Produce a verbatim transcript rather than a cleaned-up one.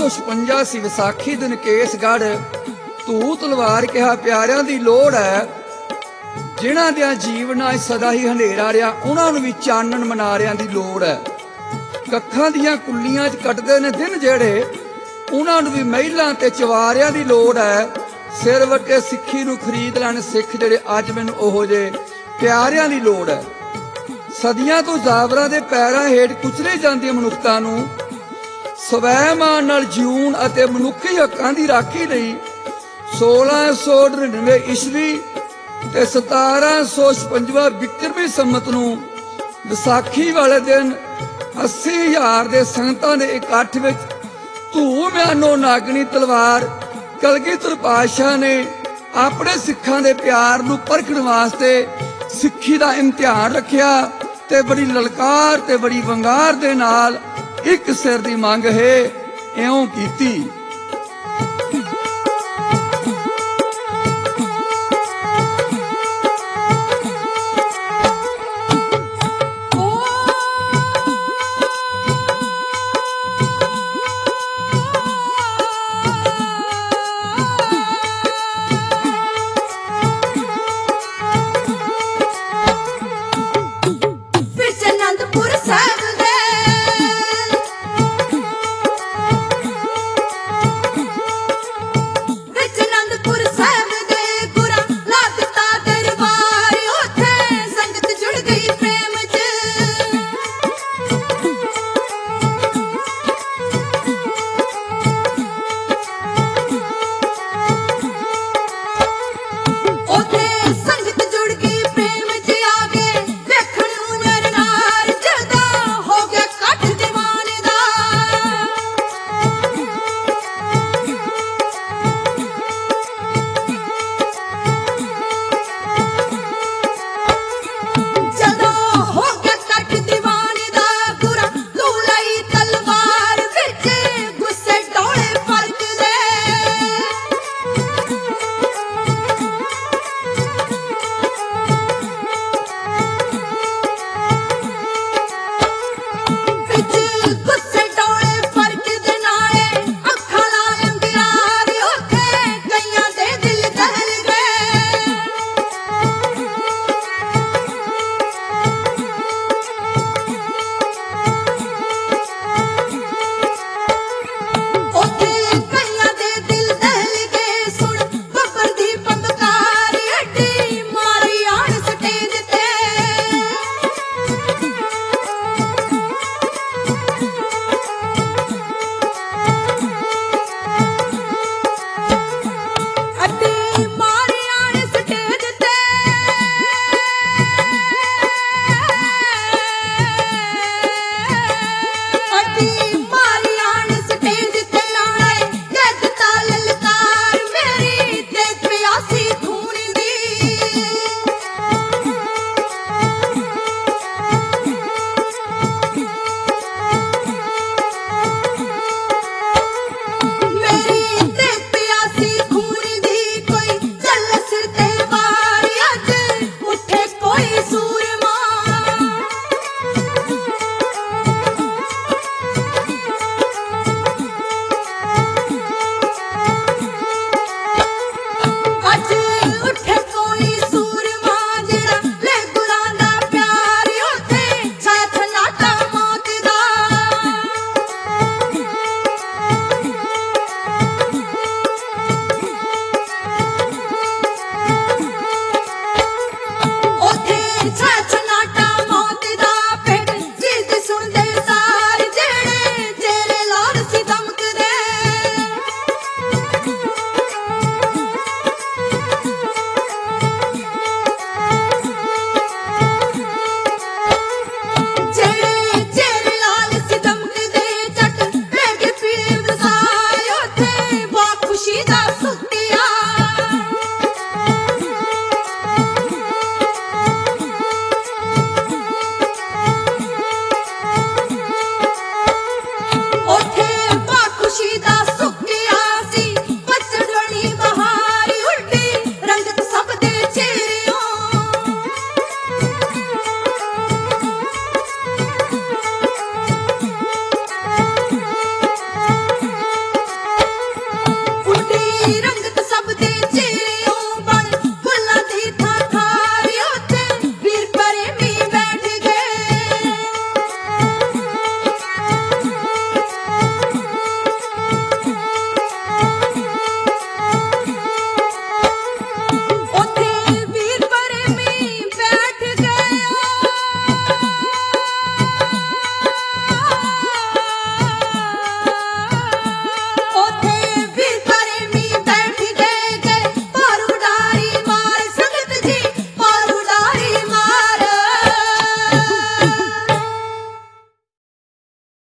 सौ छपंजा सी विसाखी दिन केसगढ़ धू तलवार कहा प्यारिਆਂ ਦੀ ਲੋੜ है जिन्हां दे जीवनां सदा ही हनेरा रहा उन्हां नूं भी चानण मनारिਆਂ ਦੀ ਲੋੜ है। ਕੱਖਾਂ ਦੀਆਂ ਕੁੱਲੀਆਂ 'ਚ ਕੱਟਦੇ ਨੇ ਦਿਨ ਜਿਹੜੇ उन्हां नूं भी महिलां ते चवारिਆਂ ਦੀ ਲੋੜ है। सिर वटे सिक्खी नूं खरीद लैण सिख ਜਿਹੜੇ ਅੱਜ ਮੈਨੂੰ ਉਹੋ ਜਿਹੇ ਪਿਆਰਿਆਂ ਦੀ ਲੋੜ है। सदियां तो जावरां दे पैरां हेठ कुचले जांदी मनुखता नूं स्वैमान नाल जीवन अते मनुखी हक्कां दी राखी लई सोलह सौ नड़िनवे ईस्वी ते सतारह सौ छपंजा विक्रमी संमत नूं विसाखी वाले दिन अस्सी हज़ार दे संगतां दे इकट्ठ विच धूम म्यानो नागनी तलवार कलगीधर पातशाह ने अपने सिखां दे प्यार नूं परखण वास्ते सिक्खी दा इम्तिहान रखिया ते बड़ी ललकार ते बड़ी वंगार दे नाल एक सिर दी मंग है इउं कीती।